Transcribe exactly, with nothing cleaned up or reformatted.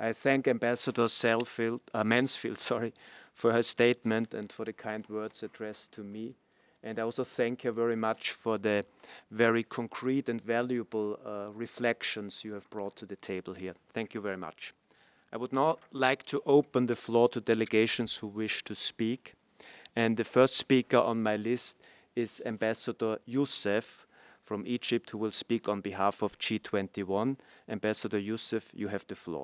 I thank Ambassador Selfield, uh, Mansfield sorry, for her statement and for the kind words addressed to me. And I also thank her very much for the very concrete and valuable uh, reflections you have brought to the table here. Thank you very much. I would now like to open the floor to delegations who wish to speak. And the first speaker on my list is Ambassador Youssef from Egypt, who will speak on behalf of G twenty-one. Ambassador Youssef, you have the floor.